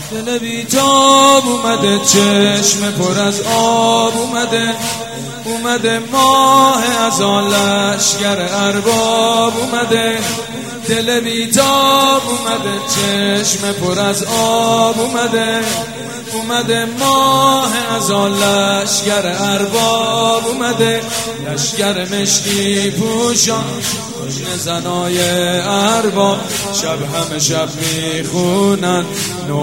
دل بیتاب اومده، چشم پر از آب اومده ماه از آن لشگر ارباب اومده. دل بیتاب اومده، چشم پر از آب اومده ماه از آن لشگر ارباب اومده. لشگر مشکی پوشان زنای ارباب، شب همه شب میخونن